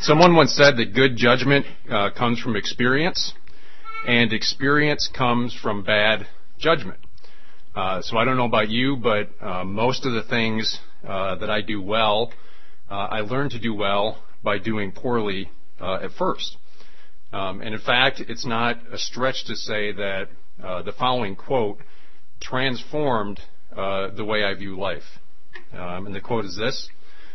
Someone once said that good judgment comes from experience, and experience comes from bad judgment. So I don't know about you, but most of the things that I do well, I learn to do well by doing poorly at first. And in fact, it's not a stretch to say that the following quote transformed the way I view life. And the quote is this: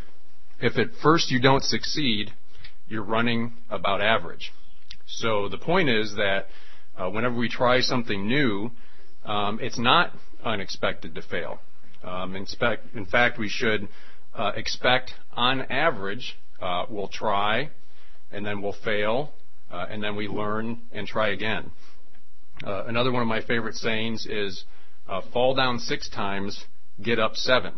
"If at first you don't succeed, you're running about average." So the point is that whenever we try something new, it's not unexpected to fail. In fact, we should expect, on average, we'll try, and then we'll fail, and then we learn and try again. Another one of my favorite sayings is, fall down 6 times, get up 7.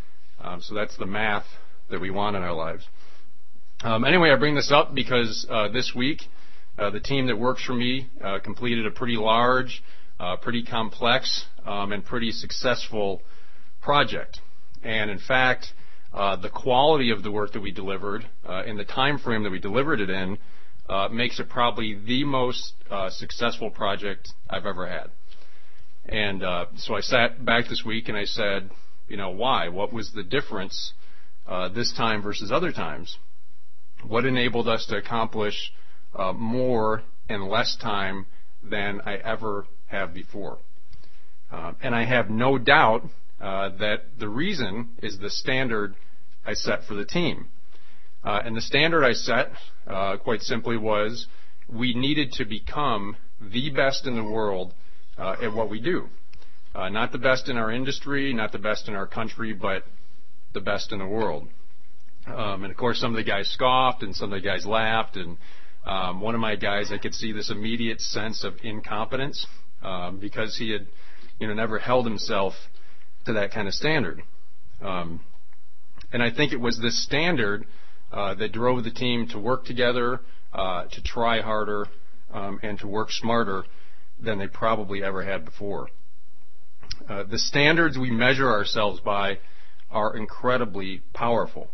So that's the math that we want in our lives. Anyway, I bring this up because this week, the team that works for me completed a pretty large, pretty complex, and pretty successful project. And in fact, the quality of the work that we delivered in the time frame that we delivered it in makes it probably the most successful project I've ever had. And so I sat back this week and I said, why? What was the difference this time versus other times? What enabled us to accomplish more in less time than I ever have before? And I have no doubt that the reason is the standard I set for the team. And the standard I set, quite simply, was we needed to become the best in the world at what we do. Not the best in our industry, not the best in our country, but the best in the world. And of course, some of the guys scoffed and some of the guys laughed. And one of my guys, I could see this immediate sense of incompetence because he had, never held himself to that kind of standard. And I think it was this standard that drove the team to work together, to try harder, and to work smarter than they probably ever had before. The standards we measure ourselves by are incredibly powerful.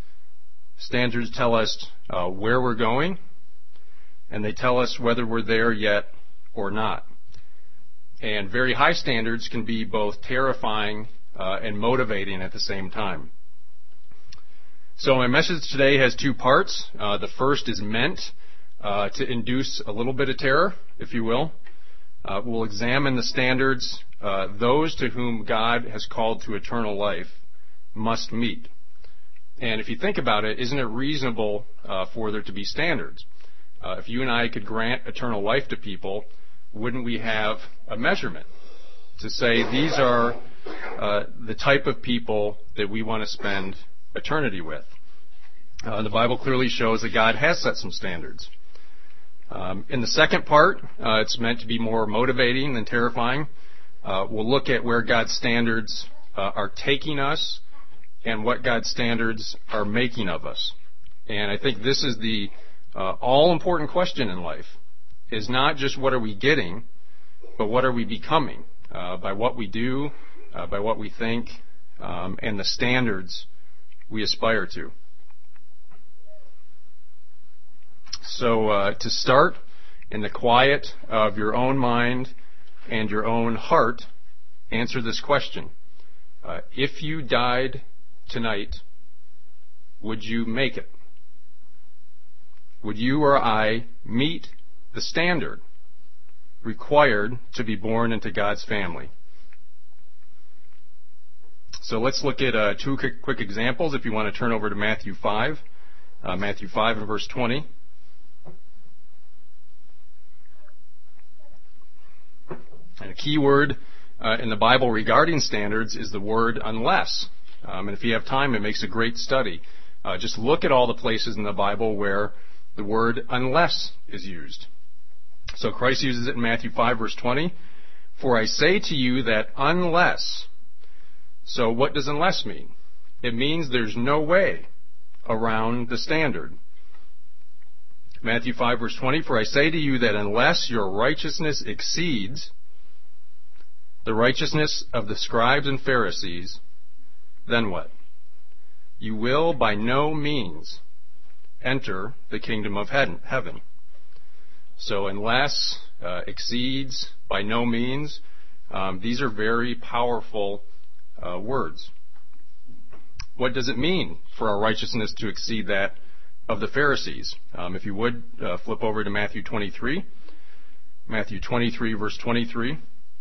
Standards tell us where we're going, and they tell us whether we're there yet or not. And very high standards can be both terrifying and motivating at the same time. So my message today has 2 parts. The first is meant to induce a little bit of terror, if you will. We'll examine the standards those to whom God has called to eternal life must meet. And if you think about it, isn't it reasonable for there to be standards? If you and I could grant eternal life to people, wouldn't we have a measurement to say these are the type of people that we want to spend eternity with? The Bible clearly shows that God has set some standards. In the second part, it's meant to be more motivating than terrifying. We'll look at where God's standards are taking us and what God's standards are making of us. And I think this is the all-important question in life, is not just what are we getting, but what are we becoming by what we do, by what we think, and the standards we aspire to. So to start, in the quiet of your own mind and your own heart, answer this question. If you died tonight, would you make it? Would you or I meet the standard required to be born into God's family? So let's look at 2 quick examples. If you want to turn over to Matthew 5, Matthew 5 and verse 20. And a key word in the Bible regarding standards is the word unless. And if you have time, it makes a great study. Just look at all the places in the Bible where the word unless is used. So Christ uses it in Matthew 5, verse 20. For I say to you that unless. So what does unless mean? It means there's no way around the standard. Matthew 5, verse 20. For I say to you that unless your righteousness exceeds the righteousness of the scribes and Pharisees, then what? You will by no means enter the kingdom of heaven. So unless, exceeds, by no means, these are very powerful words. What does it mean for our righteousness to exceed that of the Pharisees? If you would, flip over to Matthew 23. Matthew 23, verse 23.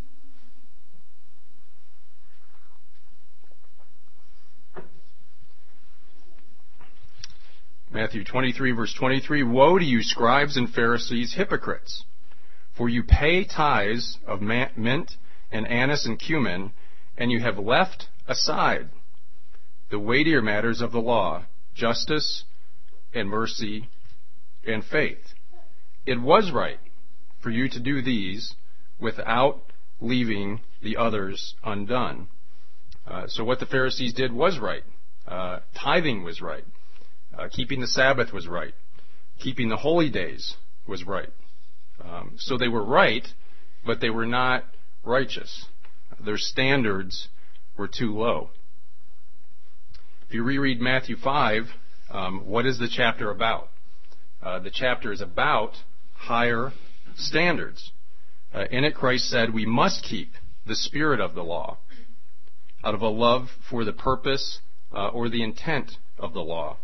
Matthew 23, verse 23, "Woe to you, scribes and Pharisees, hypocrites! For you pay tithes of mint and anise and cumin, and you have left aside the weightier matters of the law, justice and mercy and faith. It was right for you to do these without leaving the others undone." So what the Pharisees did was right. Tithing was right. Keeping the Sabbath was right. Keeping the holy days was right. So they were right, but they were not righteous. Their standards were too low. If you reread Matthew 5, what is the chapter about? The chapter is about higher standards. In it, Christ said we must keep the spirit of the law out of a love for the purpose or the intent of the law.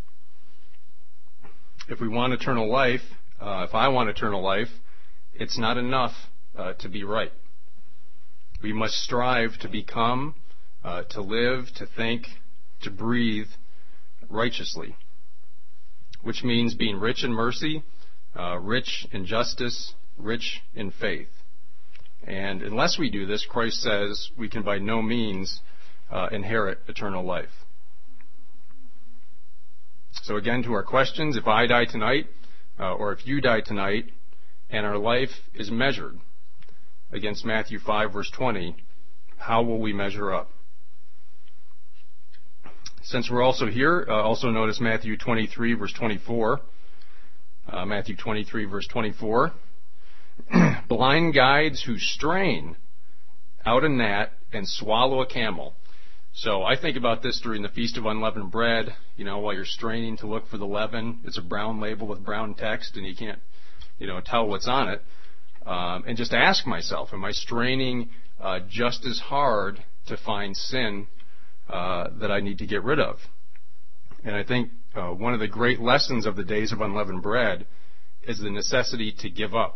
If we want eternal life, if I want eternal life, it's not enough to be right. We must strive to become, to live, to think, to breathe righteously, which means being rich in mercy, rich in justice, rich in faith. And unless we do this, Christ says we can by no means inherit eternal life. So again, to our questions, if I die tonight, or if you die tonight, and our life is measured against Matthew 5, verse 20, how will we measure up? Since we're also here, also notice Matthew 23, verse 24. Matthew 23, verse 24. "Blind guides who strain out a gnat and swallow a camel." So I think about this during the Feast of Unleavened Bread, while you're straining to look for the leaven. It's a brown label with brown text, and you can't, tell what's on it. And just ask myself, am I straining just as hard to find sin that I need to get rid of? And I think one of the great lessons of the days of unleavened bread is the necessity to give up.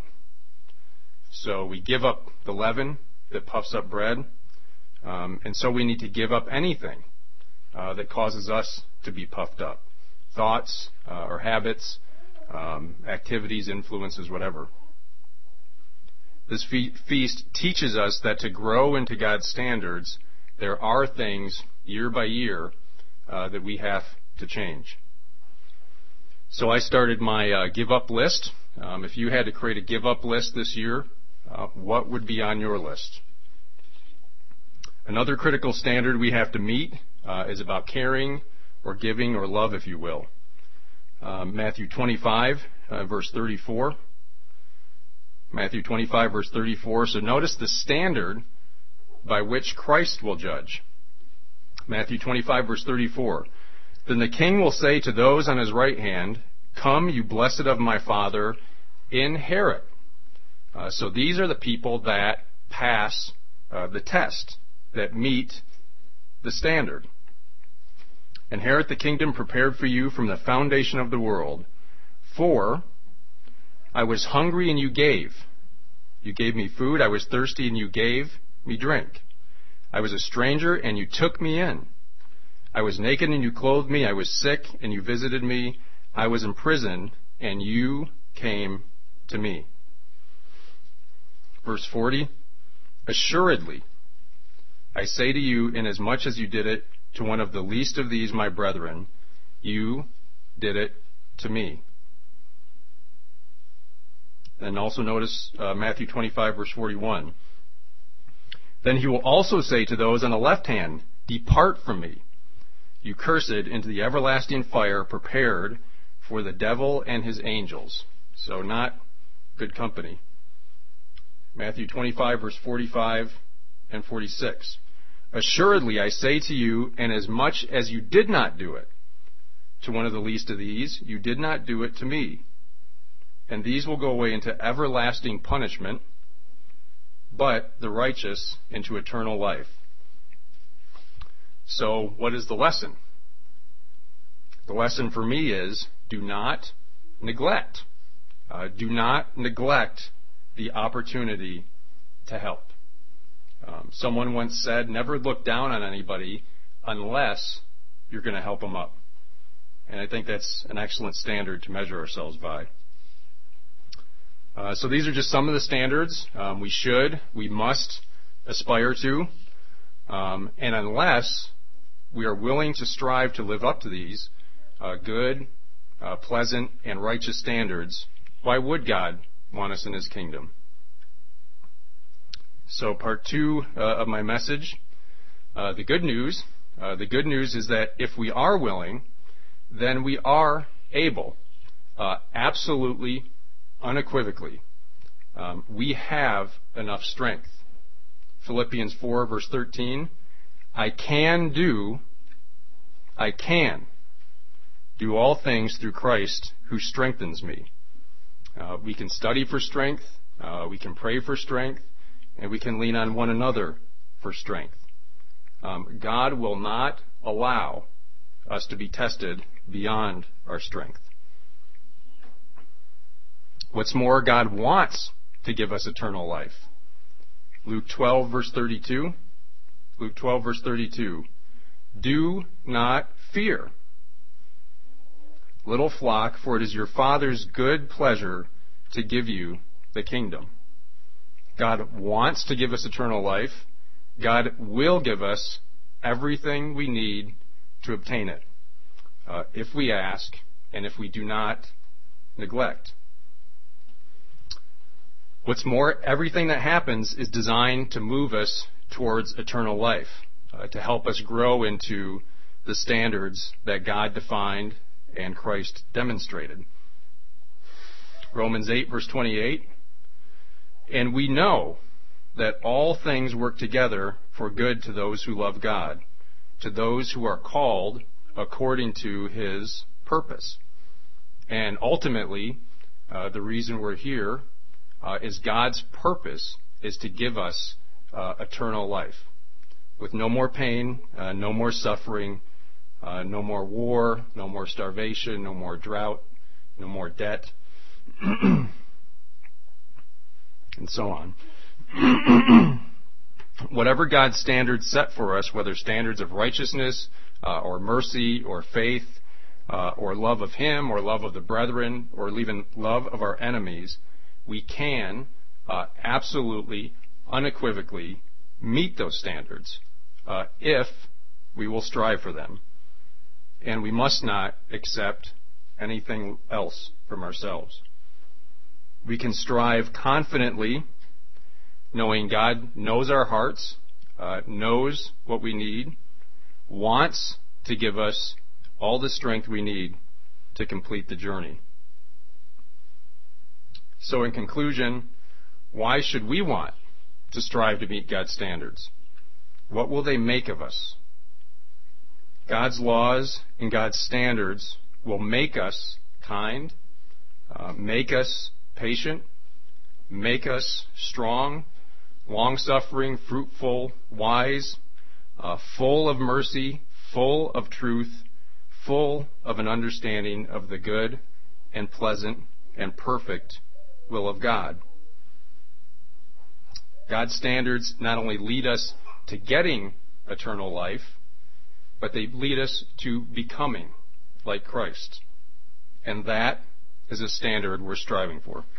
So we give up the leaven that puffs up bread, and so we need to give up anything that causes us to be puffed up. Thoughts or habits, activities, influences, whatever. This feast teaches us that to grow into God's standards, there are things year by year that we have to change. So I started my give up list. If you had to create a give up list this year, what would be on your list? Another critical standard we have to meet is about caring or giving or love, if you will. Matthew 25, verse 34. Matthew 25, verse 34. So notice the standard by which Christ will judge. Matthew 25, verse 34. "Then the king will say to those on his right hand, 'Come, you blessed of my Father, inherit.'" So these are the people that pass the test, that meet the standard. "Inherit the kingdom prepared for you from the foundation of the world. For I was hungry and you gave. You gave me food. I was thirsty and you gave me drink. I was a stranger and you took me in. I was naked and you clothed me. I was sick and you visited me. I was in prison and you came to me." Verse 40, "Assuredly, I say to you, inasmuch as you did it to one of the least of these, my brethren, you did it to me." And also notice Matthew 25, verse 41. "Then he will also say to those on the left hand, 'Depart from me, you cursed, into the everlasting fire prepared for the devil and his angels.'" So not good company. Matthew 25, verse 45 and 46. "Assuredly, I say to you, inasmuch as you did not do it to one of the least of these, you did not do it to me. And these will go away into everlasting punishment, but the righteous into eternal life. So, what is the lesson? The lesson for me is, do not neglect. Do not neglect the opportunity to help. Someone once said, never look down on anybody unless you're going to help them up. And I think that's an excellent standard to measure ourselves by. So these are just some of the standards we must aspire to. And unless we are willing to strive to live up to these good, pleasant, and righteous standards, why would God want us in His kingdom? So part 2 of my message, the good news. The good news is that if we are willing, then we are able, absolutely, unequivocally. We have enough strength. Philippians 4 verse 13, I can do all things through Christ who strengthens me. We can study for strength, we can pray for strength, and we can lean on one another for strength. God will not allow us to be tested beyond our strength. What's more, God wants to give us eternal life. Luke 12 verse 32. Luke 12 verse 32. Do not fear, little flock, for it is your Father's good pleasure to give you the kingdom. God wants to give us eternal life. God will give us everything we need to obtain it, if we ask and if we do not neglect. What's more, everything that happens is designed to move us towards eternal life, to help us grow into the standards that God defined and Christ demonstrated. Romans 8 verse 28, and we know that all things work together for good to those who love God, to those who are called according to His purpose. And ultimately, the reason we're here is God's purpose is to give us eternal life, with no more pain, no more suffering, no more war, no more starvation, no more drought, no more debt, and so on. Whatever God's standards set for us, whether standards of righteousness or mercy or faith or love of Him or love of the brethren or even love of our enemies, we can absolutely, unequivocally meet those standards if we will strive for them. And we must not accept anything else from ourselves. We can strive confidently, knowing God knows our hearts, knows what we need, wants to give us all the strength we need to complete the journey. So in conclusion, why should we want to strive to meet God's standards? What will they make of us? God's laws and God's standards will make us kind, make us patient, make us strong, long-suffering, fruitful, wise, full of mercy, full of truth, full of an understanding of the good and pleasant and perfect will of God. God's standards not only lead us to getting eternal life, but they lead us to becoming like Christ. And that is a standard we're striving for.